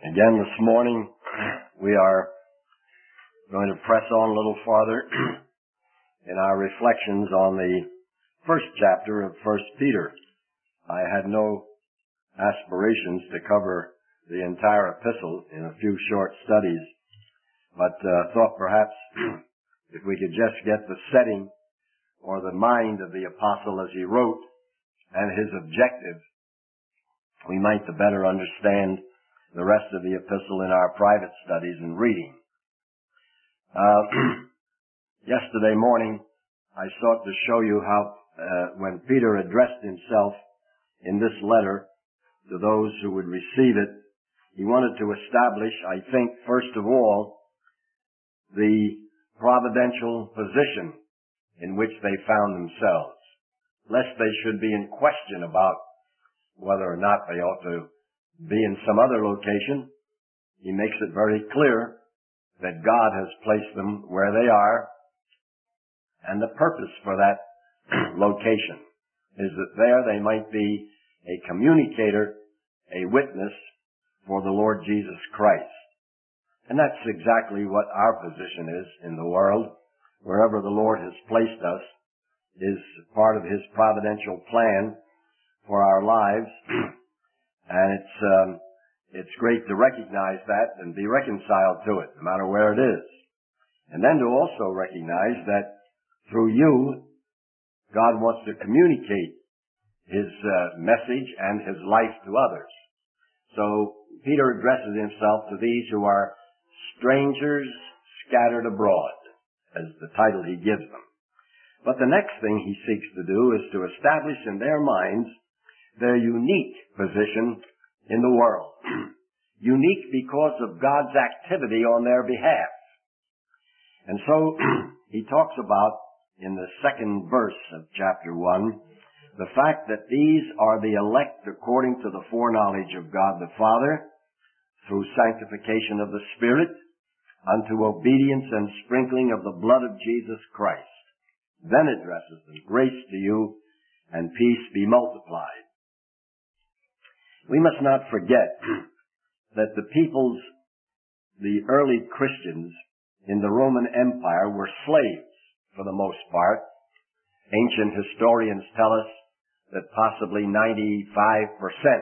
Again this morning, we are going to press on a little farther in our reflections on the first chapter of 1 Peter. I had no aspirations to cover the entire epistle in a few short studies, but thought perhaps if we could just get the setting or the mind of the apostle as he wrote and his objective, we might the better understand the rest of the epistle in our private studies and reading. Yesterday morning, I sought to show you how when Peter addressed himself in this letter to those who would receive it, he wanted to establish, I think, first of all, the providential position in which they found themselves, lest they should be in question about whether or not they ought to be in some other location. He makes it very clear that God has placed them where they are, and the purpose for that location is that there they might be a communicator, a witness for the Lord Jesus Christ. And that's exactly what our position is in the world. Wherever the Lord has placed us is part of His providential plan for our lives. And it's great to recognize that and be reconciled to it, no matter where it is. And then to also recognize that through you, God wants to communicate His message and His life to others. So Peter addresses himself to these who are strangers scattered abroad, as the title he gives them. But the next thing he seeks to do is to establish in their minds their unique position in the world. Unique because of God's activity on their behalf. And so he talks about, in the second verse of chapter 1, the fact that these are the elect according to the foreknowledge of God the Father, through sanctification of the Spirit, unto obedience and sprinkling of the blood of Jesus Christ. Then addresses them, grace to you and peace be multiplied. We must not forget that the early Christians in the Roman Empire were slaves for the most part. Ancient historians tell us that possibly 95%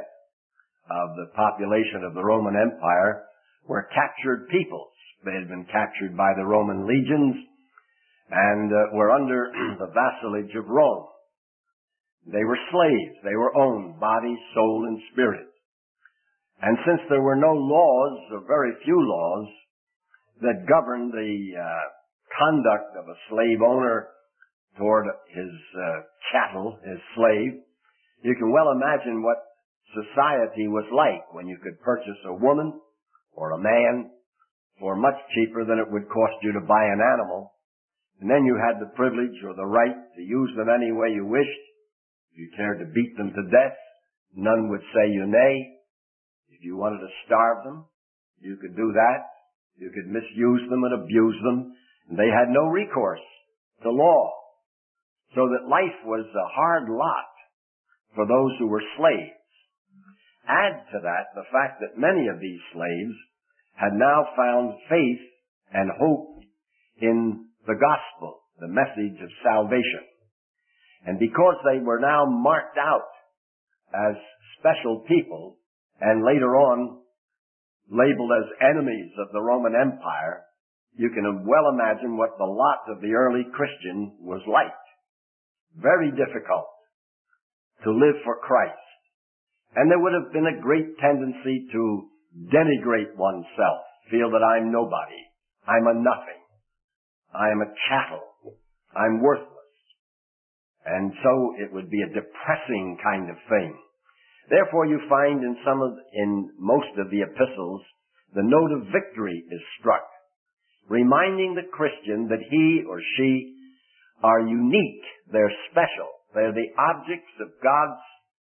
of the population of the Roman Empire were captured peoples. They had been captured by the Roman legions and were under the vassalage of Rome. They were slaves. They were owned, body, soul, and spirit. And since there were no laws, or very few laws, that governed the conduct of a slave owner toward his chattel, his slave, you can well imagine what society was like when you could purchase a woman or a man for much cheaper than it would cost you to buy an animal. And then you had the privilege or the right to use them any way you wished. If you cared to beat them to death, none would say you nay. If you wanted to starve them, you could do that. You could misuse them and abuse them. And they had no recourse to law. So that life was a hard lot for those who were slaves. Add to that the fact that many of these slaves had now found faith and hope in the gospel, the message of salvation. And because they were now marked out as special people and later on labeled as enemies of the Roman Empire, you can well imagine what the lot of the early Christian was like. Very difficult to live for Christ. And there would have been a great tendency to denigrate oneself, feel that I'm nobody, I'm a nothing, I am a chattel, I'm worthless. And so it would be a depressing kind of thing. Therefore you find in most of the epistles, the note of victory is struck, reminding the Christian that he or she are unique, they're special, they're the objects of God's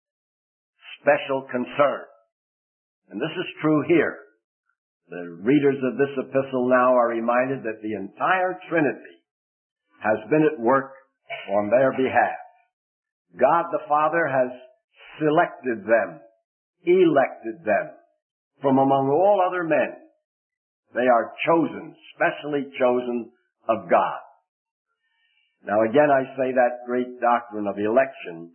special concern. And this is true here. The readers of this epistle now are reminded that the entire Trinity has been at work on their behalf. God the Father has selected them, elected them, from among all other men. They are chosen, specially chosen of God. Now again, I say that great doctrine of election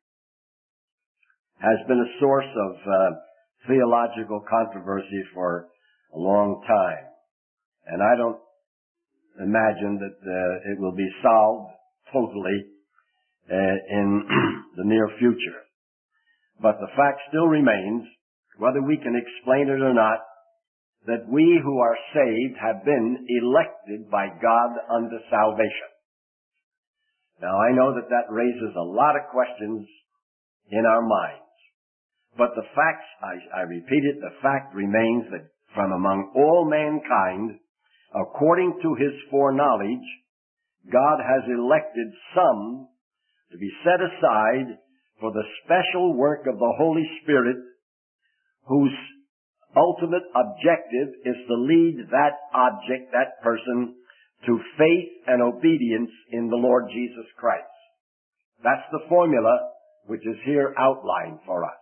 has been a source of theological controversy for a long time. And I don't imagine that it will be solved totally in the near future. But the fact still remains, whether we can explain it or not, that we who are saved have been elected by God unto salvation. Now I know that that raises a lot of questions in our minds. But the facts, I repeat it, the fact remains that from among all mankind, according to his foreknowledge, God has elected some to be set aside for the special work of the Holy Spirit, whose ultimate objective is to lead that object, that person, to faith and obedience in the Lord Jesus Christ. That's the formula which is here outlined for us.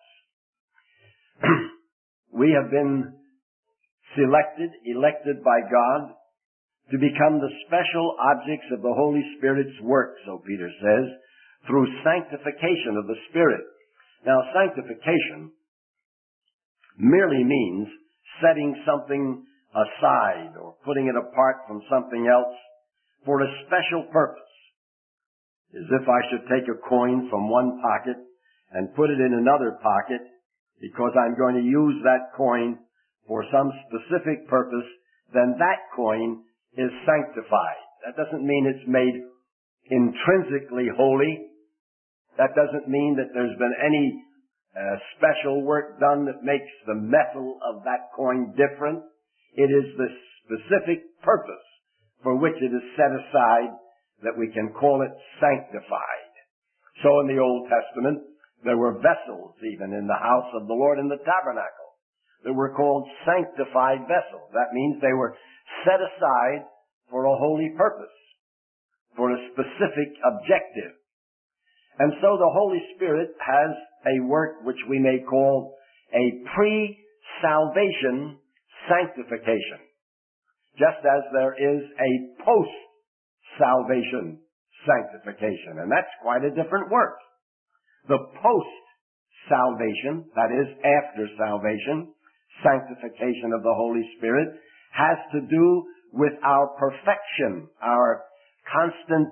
We have been elected by God to become the special objects of the Holy Spirit's work, so Peter says, through sanctification of the Spirit. Now, sanctification merely means setting something aside or putting it apart from something else for a special purpose. As if I should take a coin from one pocket and put it in another pocket because I'm going to use that coin for some specific purpose, then that coin is sanctified. That doesn't mean it's made intrinsically holy. That doesn't mean that there's been any special work done that makes the metal of that coin different. It is the specific purpose for which it is set aside that we can call it sanctified. So in the Old Testament, there were vessels even in the house of the Lord in the tabernacle that were called sanctified vessels. That means they were set aside for a holy purpose, for a specific objective. And so the Holy Spirit has a work which we may call a pre-salvation sanctification, just as there is a post-salvation sanctification. And that's quite a different work. The post-salvation, that is, after salvation, sanctification of the Holy Spirit, has to do with our perfection, our constant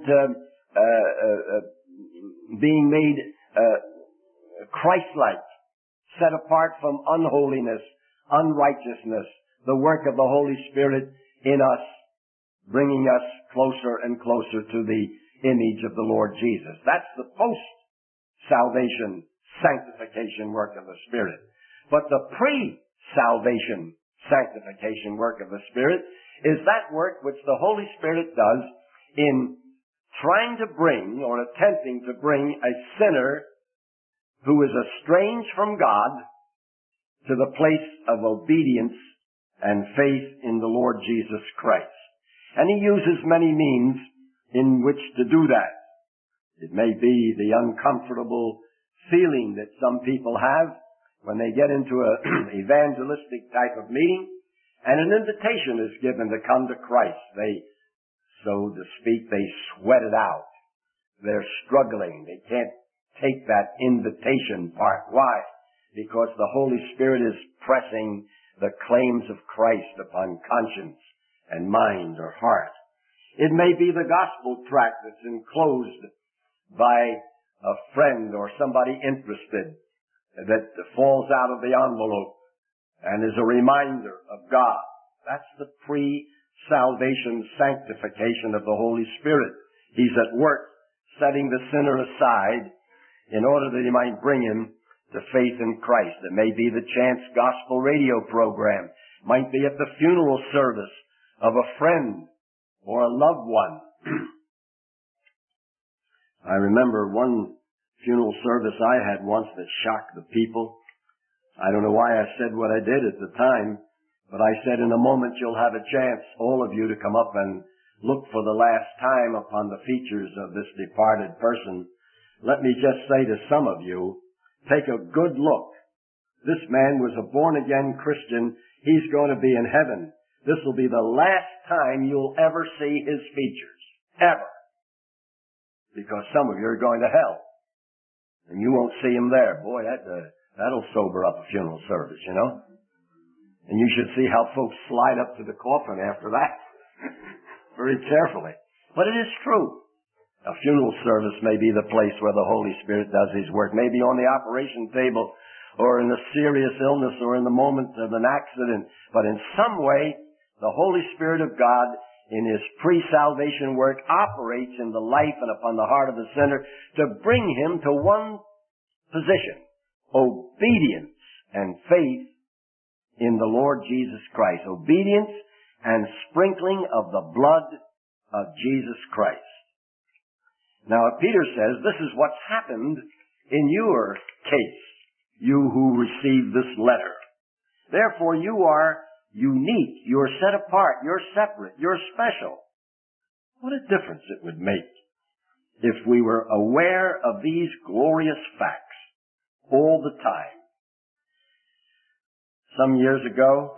being made Christ-like, set apart from unholiness, unrighteousness, the work of the Holy Spirit in us, bringing us closer and closer to the image of the Lord Jesus. That's the post-salvation sanctification work of the Spirit. But the pre-salvation sanctification work of the Spirit is that work which the Holy Spirit does in trying to bring or attempting to bring a sinner who is estranged from God to the place of obedience and faith in the Lord Jesus Christ. And he uses many means in which to do that. It may be the uncomfortable feeling that some people have when they get into an evangelistic type of meeting and an invitation is given to come to Christ. They, so to speak, they sweat it out. They're struggling. They can't take that invitation part. Why? Because the Holy Spirit is pressing the claims of Christ upon conscience and mind or heart. It may be the gospel tract that's enclosed by a friend or somebody interested that falls out of the envelope and is a reminder of God. That's the pre-salvation sanctification of the Holy Spirit. He's at work setting the sinner aside in order that he might bring him to faith in Christ. It may be the chance gospel radio program. It might be at the funeral service of a friend or a loved one. I remember one funeral service I had once that shocked the people. I don't know why I said what I did at the time, but I said, in a moment you'll have a chance, all of you, to come up and look for the last time upon the features of this departed person. Let me just say to some of you, take a good look. This man was a born-again Christian. He's going to be in heaven. This will be the last time you'll ever see his features. Ever. Because some of you are going to hell. And you won't see him there. Boy, that'll sober up a funeral service, you know. And you should see how folks slide up to the coffin after that. Very carefully. But it is true. A funeral service may be the place where the Holy Spirit does His work. Maybe on the operation table, or in a serious illness, or in the moment of an accident. But in some way, the Holy Spirit of God, in His pre-salvation work, operates in the life and upon the heart of the sinner to bring him to one position: obedience and faith in the Lord Jesus Christ. Obedience and sprinkling of the blood of Jesus Christ. Now, Peter says this is what's happened in your case, you who received this letter. Therefore, you are unique, you're set apart, you're separate, you're special. What a difference it would make if we were aware of these glorious facts all the time. Some years ago,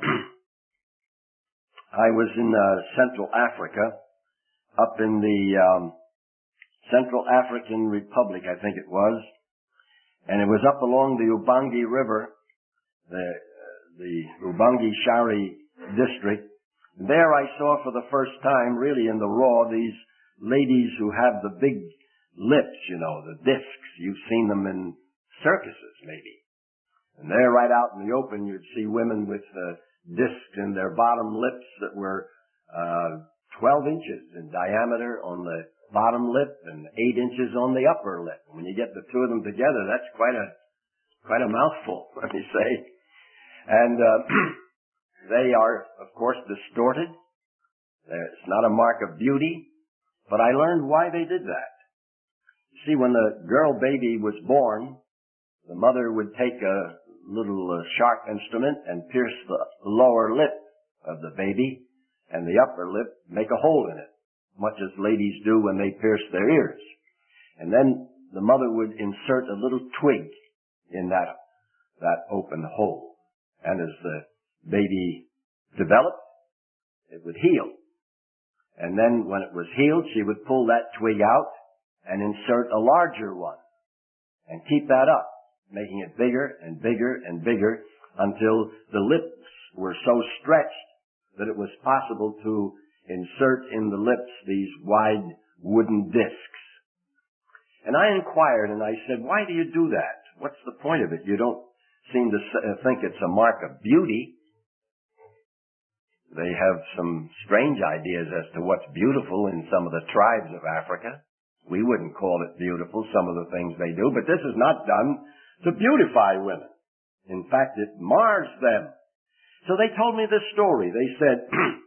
I was in Central Africa, up in the Central African Republic, I think it was, and it was up along the Ubangi River, the Ubangi Shari district. And there I saw for the first time, really in the raw, these ladies who have the big lips, you know, the discs. You've seen them in circuses, maybe. And there, right out in the open, you'd see women with discs in their bottom lips that were 12 inches in diameter on the bottom lip and 8 inches on the upper lip. When you get the two of them together, that's quite a mouthful, let me say. And they are, of course, distorted. It's not a mark of beauty, but I learned why they did that. You see, when the girl baby was born, the mother would take a little sharp instrument and pierce the lower lip of the baby, and the upper lip make a hole in it, much as ladies do when they pierce their ears. And then the mother would insert a little twig in that open hole. And as the baby developed, it would heal. And then when it was healed, she would pull that twig out and insert a larger one and keep that up, making it bigger and bigger and bigger until the lips were so stretched that it was possible to insert in the lips these wide wooden discs. And I inquired and I said, why do you do that? What's the point of it? You don't seem to think it's a mark of beauty. They have some strange ideas as to what's beautiful in some of the tribes of Africa. We wouldn't call it beautiful, some of the things they do, but this is not done to beautify women. In fact, it mars them. So they told me this story. They said,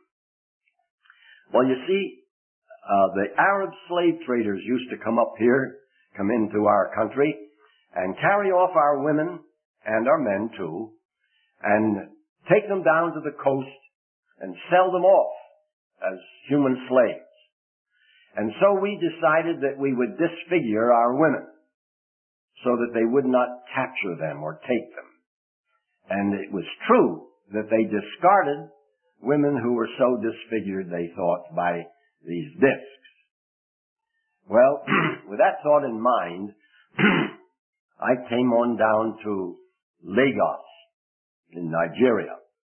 well, you see, the Arab slave traders used to come up here, come into our country, and carry off our women and our men too, and take them down to the coast and sell them off as human slaves. And so we decided that we would disfigure our women so that they would not capture them or take them. And it was true that they discarded women who were so disfigured, they thought, by these discs. Well, with that thought in mind, I came on down to Lagos in Nigeria.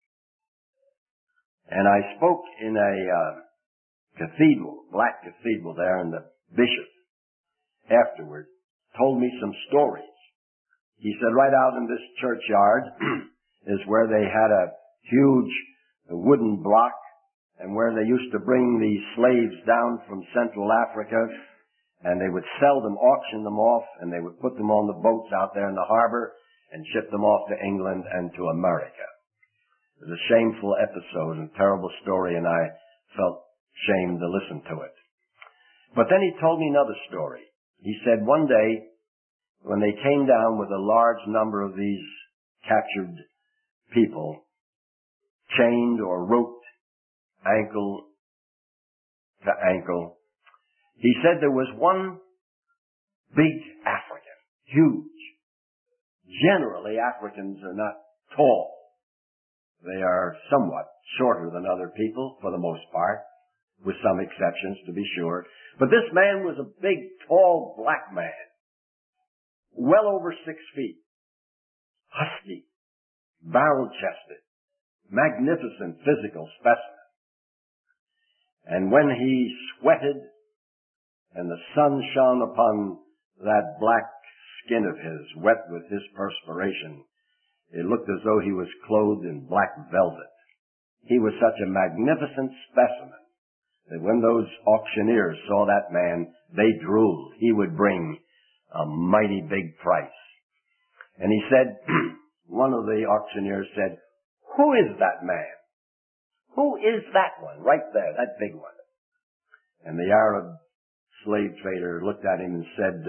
And I spoke in a cathedral, black cathedral there, and the bishop afterward told me some stories. He said right out in this churchyard is where they had a huge wooden block and where they used to bring these slaves down from Central Africa, and they would sell them, auction them off, and they would put them on the boats out there in the harbor and ship them off to England and to America. It was a shameful episode and terrible story, and I felt ashamed to listen to it. But then he told me another story. He said one day, when they came down with a large number of these captured people, chained or roped ankle to ankle, he said there was one big African, huge, generally Africans are not tall. They are somewhat shorter than other people, for the most part, with some exceptions, to be sure. But this man was a big, tall, black man, well over 6 feet, husky, barrel-chested, magnificent physical specimen. And when he sweated and the sun shone upon that black skin of his, wet with his perspiration, it looked as though he was clothed in black velvet. He was such a magnificent specimen that when those auctioneers saw that man, they drooled. He would bring a mighty big price. And he said, one of the auctioneers said, "Who is that man? Who is that one right there, that big one?" And the Arab slave trader looked at him and said,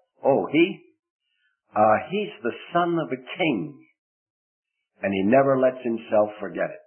he's the son of a king, and he never lets himself forget it.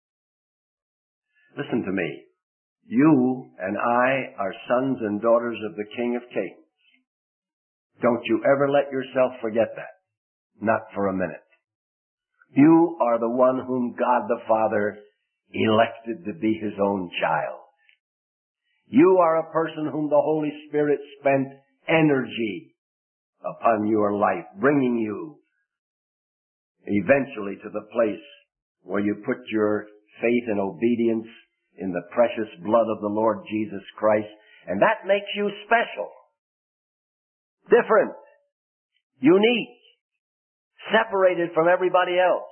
Listen to me. You and I are sons and daughters of the King of Kings. Don't you ever let yourself forget that. Not for a minute. You are the one whom God the Father elected to be his own child. You are a person whom the Holy Spirit spent energy upon your life, bringing you eventually to the place where you put your faith and obedience in the precious blood of the Lord Jesus Christ. And that makes you special, different, unique, separated from everybody else.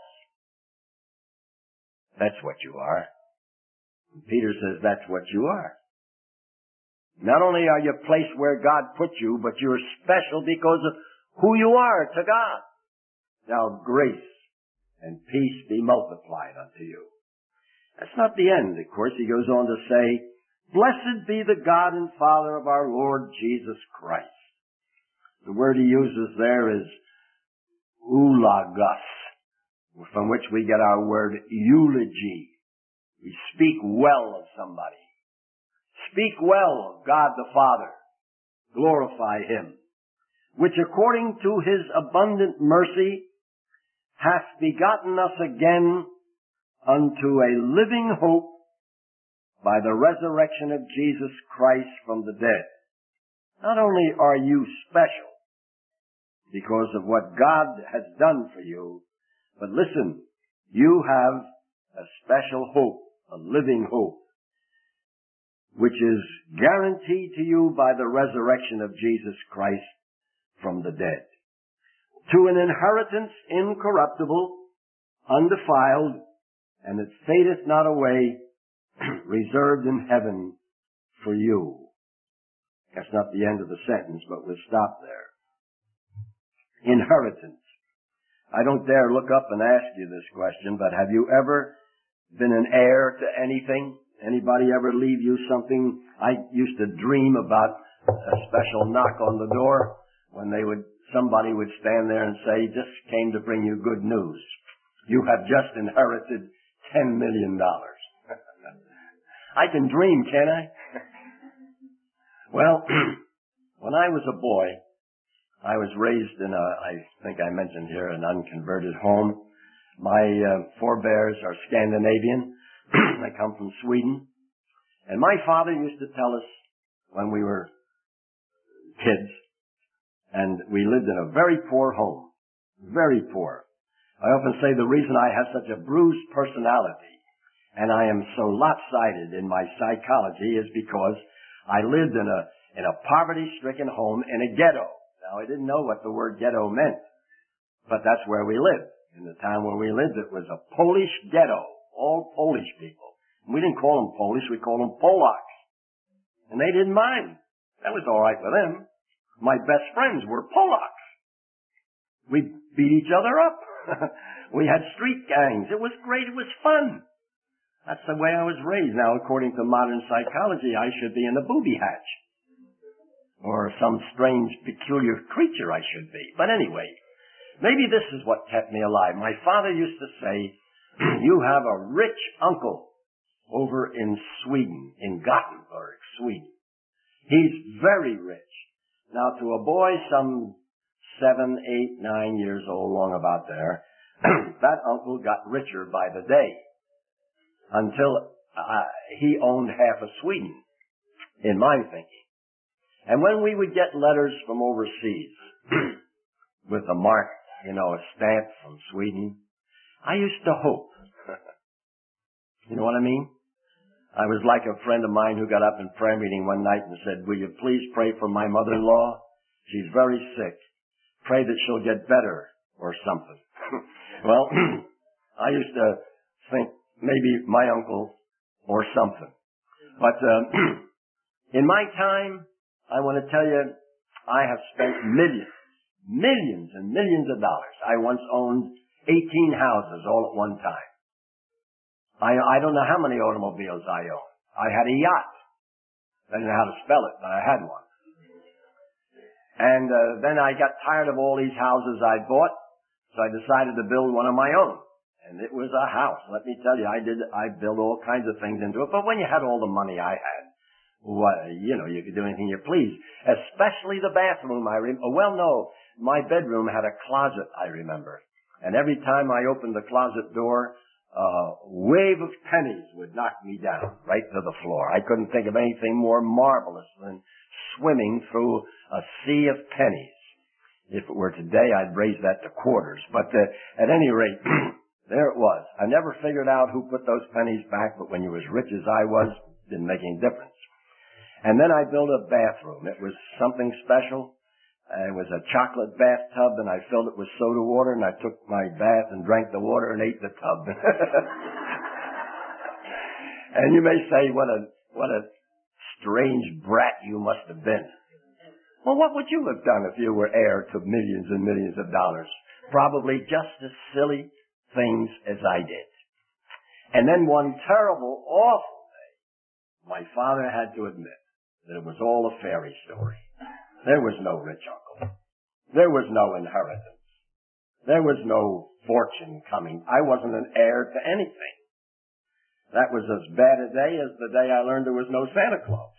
That's what you are. Peter says that's what you are. Not only are you placed where God put you, but you're special because of who you are to God. Now grace and peace be multiplied unto you. That's not the end, of course. He goes on to say, "Blessed be the God and Father of our Lord Jesus Christ." The word he uses there is eulogos, from which we get our word eulogy. We speak well of somebody. Speak well of God the Father. Glorify him. Which according to his abundant mercy hath begotten us again unto a living hope by the resurrection of Jesus Christ from the dead. Not only are you special because of what God has done for you, but listen, you have a special hope, a living hope, which is guaranteed to you by the resurrection of Jesus Christ from the dead, to an inheritance incorruptible, undefiled, and it fadeth not away, reserved in heaven for you. That's not the end of the sentence, but we'll stop there. Inheritance. I don't dare look up and ask you this question, but have you ever been an heir to anything? Anybody ever leave you something? I used to dream about a special knock on the door when somebody would stand there and say, "Just came to bring you good news. You have just inherited $10 million. I can dream, can't I? Well, when I was a boy, I was raised in I think I mentioned here, an unconverted home. My forebears are Scandinavian. They come from Sweden. And my father used to tell us when we were kids, and we lived in a very poor home. Very poor. I often say the reason I have such a bruised personality and I am so lopsided in my psychology is because I lived in a poverty-stricken home in a ghetto. Now, I didn't know what the word ghetto meant, but that's where we lived. In the town where we lived, it was a Polish ghetto, all Polish people. And we didn't call them Polish, we called them Polacks. And they didn't mind. That was all right with them. My best friends were Polacks. We beat each other up. We had street gangs. It was great. It was fun. That's the way I was raised. Now, according to modern psychology, I should be in a booby hatch. Or some strange, peculiar creature I should be. But anyway, maybe this is what kept me alive. My father used to say, "You have a rich uncle over in Sweden, in Gothenburg, Sweden. He's very rich." Now, to a boy some 7, 8, 9 years old, long about there, that uncle got richer by the day until he owned half of Sweden, in my thinking. And when we would get letters from overseas with a mark, a stamp from Sweden, I used to hope. You know what I mean? I was like a friend of mine who got up in prayer meeting one night and said, "Will you please pray for my mother-in-law? She's very sick. Pray that she'll get better," or something. Well, I used to think maybe my uncle or something. But in my time, I want to tell you, I have spent millions and millions of dollars. I once owned 18 houses all at one time. I don't know how many automobiles I owned. I had a yacht. I didn't know how to spell it, but I had one. And then I got tired of all these houses I bought, so I decided to build one of my own. And it was a house. Let me tell you, I built all kinds of things into it. But when you had all the money I had, you could do anything you please. Especially the bathroom, my bedroom had a closet, I remember. And every time I opened the closet door, a wave of pennies would knock me down right to the floor. I couldn't think of anything more marvelous than swimming through a sea of pennies. If it were today, I'd raise that to quarters. But at any rate, there it was. I never figured out who put those pennies back, but when you're as rich as I was, it didn't make any difference. And then I built a bathroom. It was something special. It was a chocolate bathtub, and I filled it with soda water, and I took my bath and drank the water and ate the tub. And you may say, what a strange brat you must have been. Well, what would you have done if you were heir to millions and millions of dollars? Probably just as silly things as I did. And then one terrible, awful day, my father had to admit that it was all a fairy story. There was no rich uncle. There was no inheritance. There was no fortune coming. I wasn't an heir to anything. That was as bad a day as the day I learned there was no Santa Claus.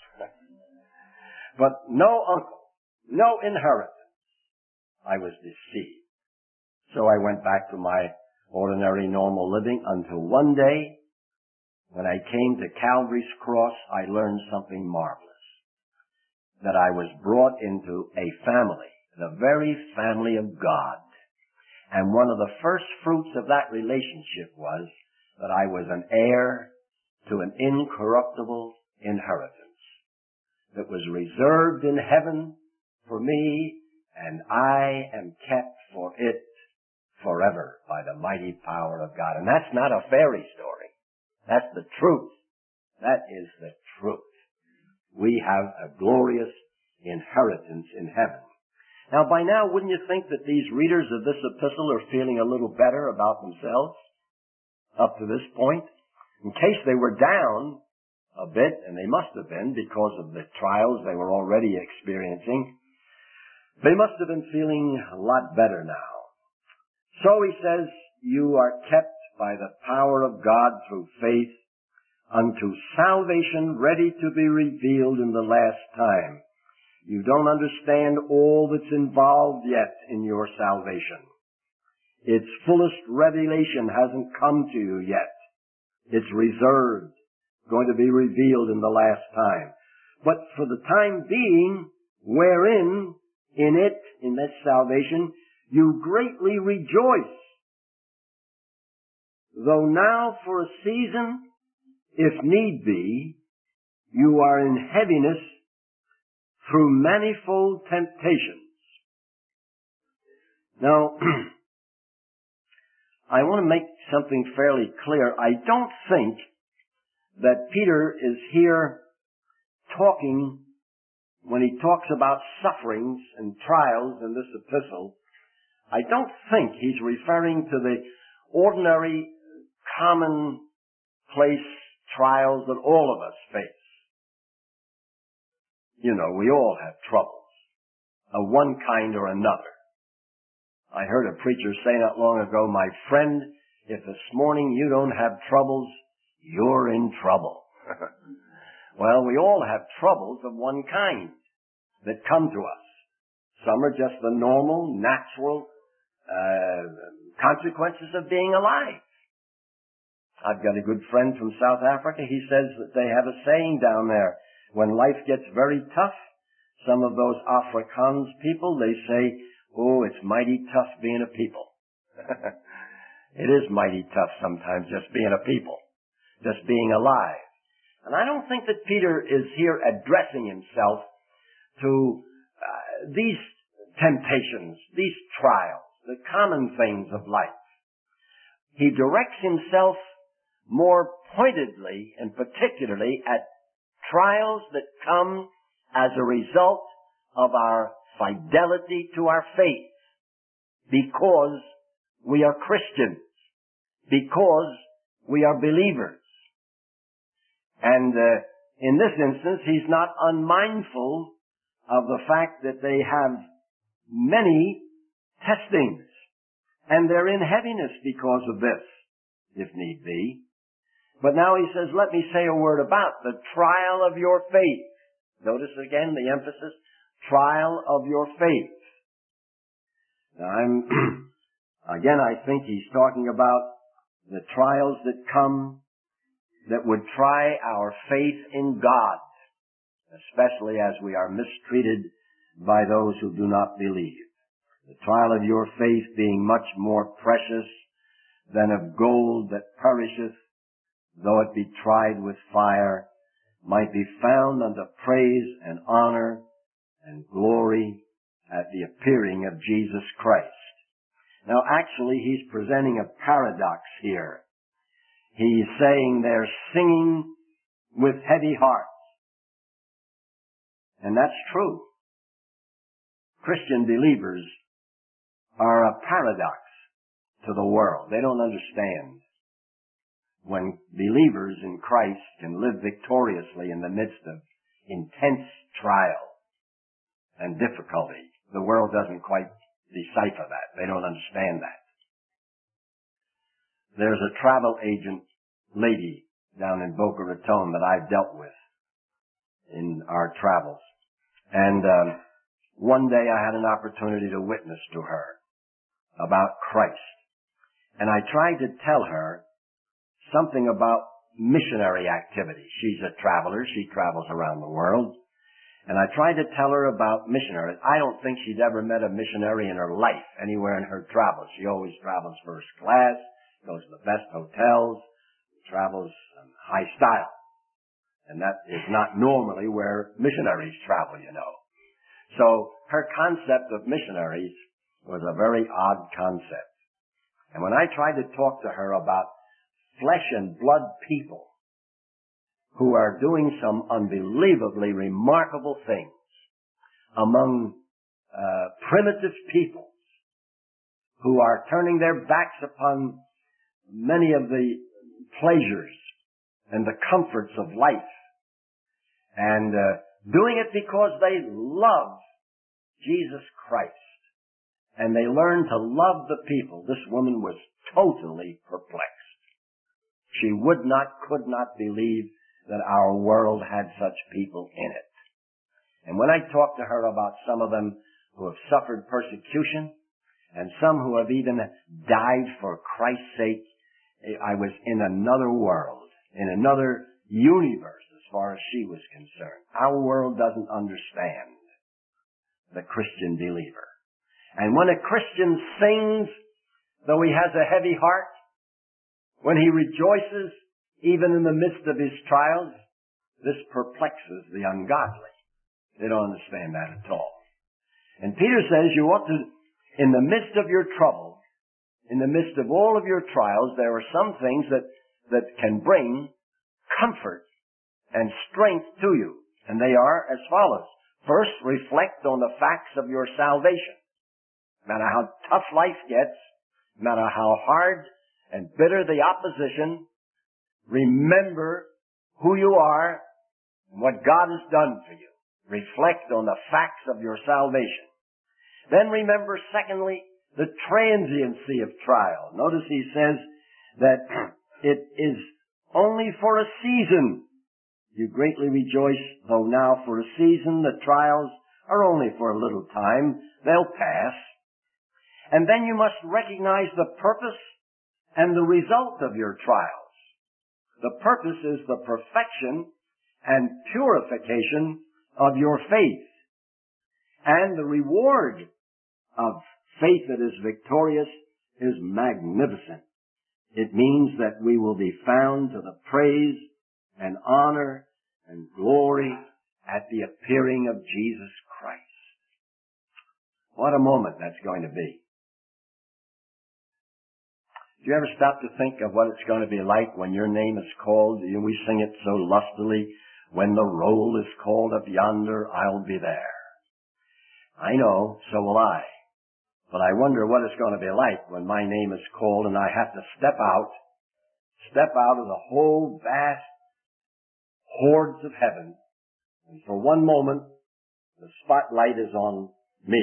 But no uncle, no inheritance. I was deceived. So I went back to my ordinary, normal living until one day, when I came to Calvary's cross, I learned something marvelous. That I was brought into a family, the very family of God. And one of the first fruits of that relationship was that I was an heir to an incorruptible inheritance that was reserved in heaven for me, and I am kept for it forever by the mighty power of God. And that's not a fairy story. That's the truth. That is the truth. We have a glorious inheritance in heaven. Now, by now, wouldn't you think that these readers of this epistle are feeling a little better about themselves up to this point? In case they were down a bit, and they must have been because of the trials they were already experiencing, they must have been feeling a lot better now. So he says, you are kept by the power of God through faith unto salvation ready to be revealed in the last time. You don't understand all that's involved yet in your salvation. Its fullest revelation hasn't come to you yet. It's reserved, going to be revealed in the last time. But for the time being, wherein, in this salvation, you greatly rejoice. Though now for a season, if need be, you are in heaviness through manifold temptations. Now, I want to make something fairly clear. I don't think that Peter is here talking, when he talks about sufferings and trials in this epistle, I don't think he's referring to the ordinary, commonplace trials that all of us face. You know, we all have troubles of one kind or another. I heard a preacher say not long ago, my friend, if this morning you don't have troubles, you're in trouble. Well, we all have troubles of one kind that come to us. Some are just the normal, natural consequences of being alive. I've got a good friend from South Africa. He says that they have a saying down there. When life gets very tough, some of those Afrikaans people, they say, oh, it's mighty tough being a people. It is mighty tough sometimes just being a people, just being alive. And I don't think that Peter is here addressing himself to these temptations, these trials, the common things of life. He directs himself more pointedly and particularly at trials that come as a result of our fidelity to our faith, because we are Christians, because we are believers. And in this instance, he's not unmindful of the fact that they have many testings, and they're in heaviness because of this, if need be. But now he says, let me say a word about the trial of your faith. Notice again the emphasis, trial of your faith. Now again, I think he's talking about the trials that come that would try our faith in God, especially as we are mistreated by those who do not believe. The trial of your faith being much more precious than of gold that perisheth, though it be tried with fire, might be found unto praise and honor and glory at the appearing of Jesus Christ. Now actually he's presenting a paradox here. He's saying they're singing with heavy hearts. And that's true. Christian believers are a paradox to the world. They don't understand. When believers in Christ can live victoriously in the midst of intense trial and difficulty, the world doesn't quite decipher that. They don't understand that. There's a travel agent lady down in Boca Raton that I've dealt with in our travels. And one day I had an opportunity to witness to her about Christ. And I tried to tell her something about missionary activity. She's a traveler. She travels around the world. And I tried to tell her about missionaries. I don't think she'd ever met a missionary in her life anywhere in her travels. She always travels first class, goes to the best hotels, travels in high style. And that is not normally where missionaries travel, you know. So her concept of missionaries was a very odd concept. And when I tried to talk to her about flesh and blood people who are doing some unbelievably remarkable things among primitive peoples who are turning their backs upon many of the pleasures and the comforts of life and doing it because they love Jesus Christ and they learn to love the people. This woman was totally perplexed. She could not believe that our world had such people in it. And when I talked to her about some of them who have suffered persecution and some who have even died for Christ's sake, I was in another world, in another universe as far as she was concerned. Our world doesn't understand the Christian believer. And when a Christian sings, though he has a heavy heart, when he rejoices, even in the midst of his trials, this perplexes the ungodly. They don't understand that at all. And Peter says you ought to, in the midst of your trouble, in the midst of all of your trials, there are some things that can bring comfort and strength to you. And they are as follows. First, reflect on the facts of your salvation. No matter how tough life gets, no matter how hard and bitter the opposition, remember who you are and what God has done for you. Reflect on the facts of your salvation. Then remember, secondly, the transiency of trial. Notice he says that it is only for a season. You greatly rejoice, though now for a season the trials are only for a little time. They'll pass. And then you must recognize the purpose and the result of your trials. The purpose is the perfection and purification of your faith. And the reward of faith that is victorious is magnificent. It means that we will be found to the praise and honor and glory at the appearing of Jesus Christ. What a moment that's going to be. Do you ever stop to think of what it's going to be like when your name is called? We sing it so lustily. When the roll is called up yonder, I'll be there. I know, so will I. But I wonder what it's going to be like when my name is called and I have to step out of the whole vast hordes of heaven. And for one moment, the spotlight is on me.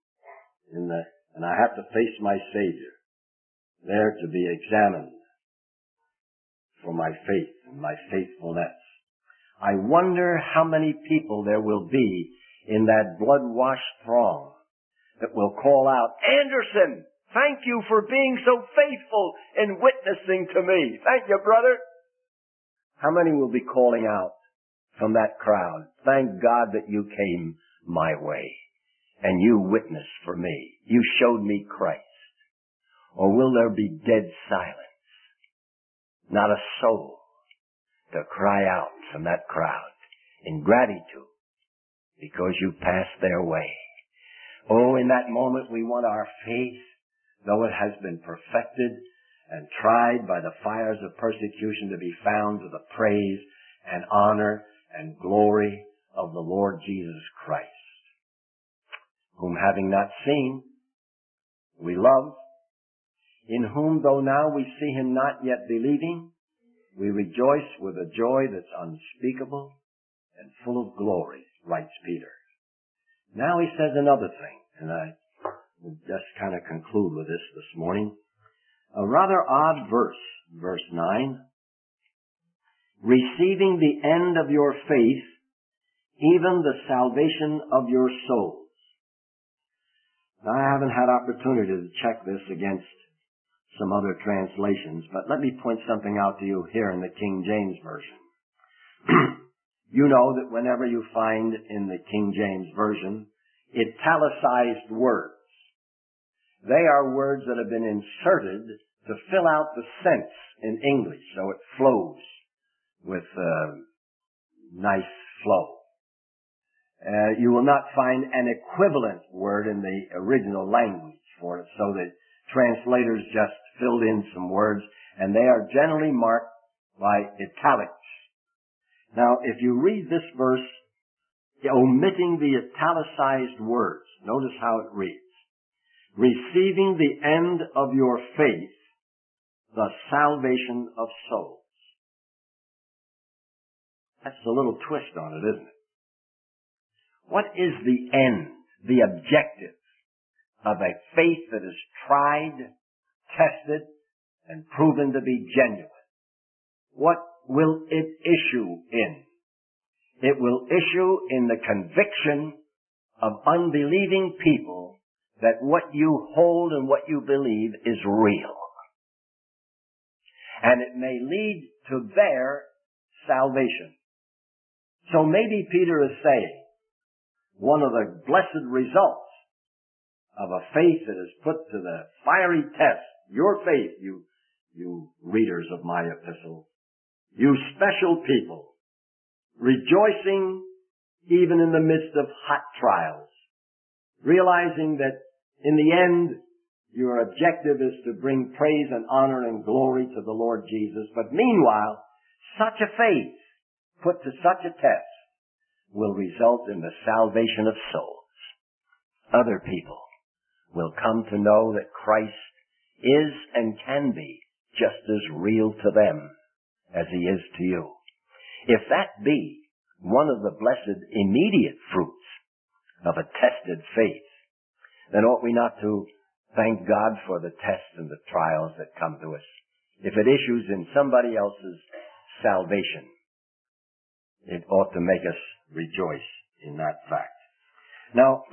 And I have to face my Savior, there to be examined for my faith and my faithfulness. I wonder how many people there will be in that blood-washed throng that will call out, Anderson, thank you for being so faithful in witnessing to me. Thank you, brother. How many will be calling out from that crowd, thank God that you came my way and you witnessed for me. You showed me Christ. Or will there be dead silence? Not a soul to cry out from that crowd in gratitude because you passed their way. Oh, in that moment we want our faith, though it has been perfected and tried by the fires of persecution, to be found to the praise and honor and glory of the Lord Jesus Christ, whom having not seen, we love, in whom though now we see him not yet believing, we rejoice with a joy that's unspeakable and full of glory, writes Peter. Now he says another thing, and I will just kind of conclude with this morning. A rather odd verse, verse 9. Receiving the end of your faith, even the salvation of your souls. Now, I haven't had opportunity to check this against some other translations, but let me point something out to you here in the King James Version. You know that whenever you find in the King James Version italicized words, they are words that have been inserted to fill out the sense in English, so it flows with nice flow. You will not find an equivalent word in the original language for it, so that translators just filled in some words, and they are generally marked by italics. Now, if you read this verse, omitting the italicized words, notice how it reads. Receiving the end of your faith, the salvation of souls. That's a little twist on it, isn't it? What is the end, the objective of a faith that is tried, tested, and proven to be genuine? What will it issue in? It will issue in the conviction of unbelieving people that what you hold and what you believe is real. And it may lead to their salvation. So maybe Peter is saying one of the blessed results of a faith that is put to the fiery test, your faith, you readers of my epistle, you special people, rejoicing even in the midst of hot trials, realizing that in the end your objective is to bring praise and honor and glory to the Lord Jesus. But meanwhile, such a faith put to such a test will result in the salvation of souls. Other people will come to know that Christ is and can be just as real to them as he is to you. If that be one of the blessed immediate fruits of a tested faith, then ought we not to thank God for the tests and the trials that come to us? If it issues in somebody else's salvation, it ought to make us rejoice in that fact. Now,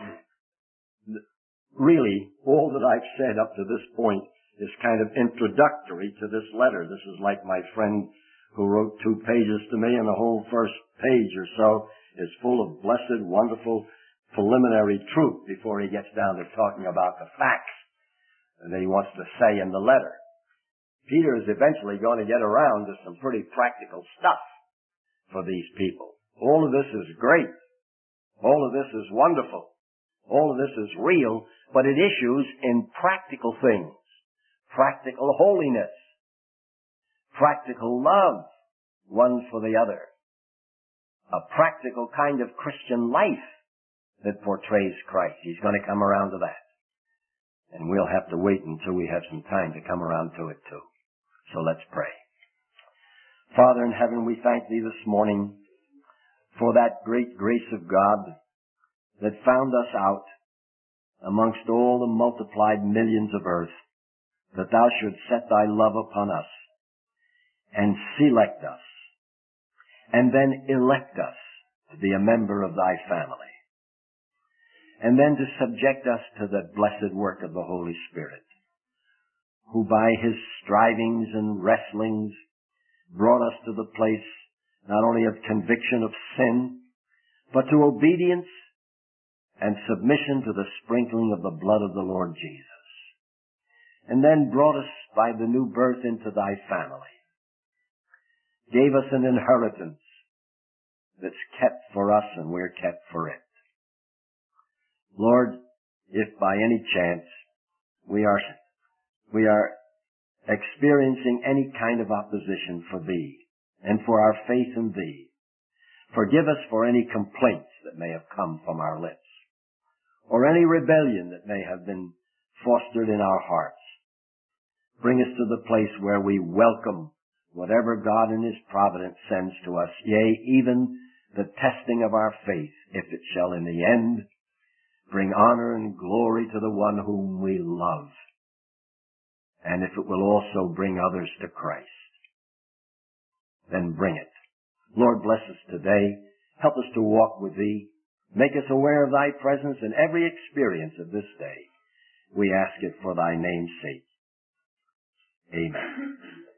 really, all that I've said up to this point is kind of introductory to this letter. This is like my friend who wrote 2 pages to me, and the whole first page or so is full of blessed, wonderful, preliminary truth before he gets down to talking about the facts that he wants to say in the letter. Peter is eventually going to get around to some pretty practical stuff for these people. All of this is great. All of this is wonderful. All of this is real, but it issues in practical things. Practical holiness. Practical love, one for the other. A practical kind of Christian life that portrays Christ. He's going to come around to that. And we'll have to wait until we have some time to come around to it too. So let's pray. Father in heaven, we thank Thee this morning for that great grace of God that found us out amongst all the multiplied millions of earth, that Thou shouldst set Thy love upon us and select us and then elect us to be a member of Thy family, and then to subject us to the blessed work of the Holy Spirit, who by His strivings and wrestlings brought us to the place not only of conviction of sin, but to obedience and submission to the sprinkling of the blood of the Lord Jesus, and then brought us by the new birth into Thy family, gave us an inheritance that's kept for us and we're kept for it. Lord, if by any chance we are experiencing any kind of opposition for Thee and for our faith in Thee, forgive us for any complaints that may have come from our lips, or any rebellion that may have been fostered in our hearts. Bring us to the place where we welcome whatever God in His providence sends to us, yea, even the testing of our faith, if it shall in the end bring honor and glory to the one whom we love, and if it will also bring others to Christ, then bring it. Lord, bless us today. Help us to walk with Thee. Make us aware of Thy presence in every experience of this day. We ask it for Thy name's sake. Amen.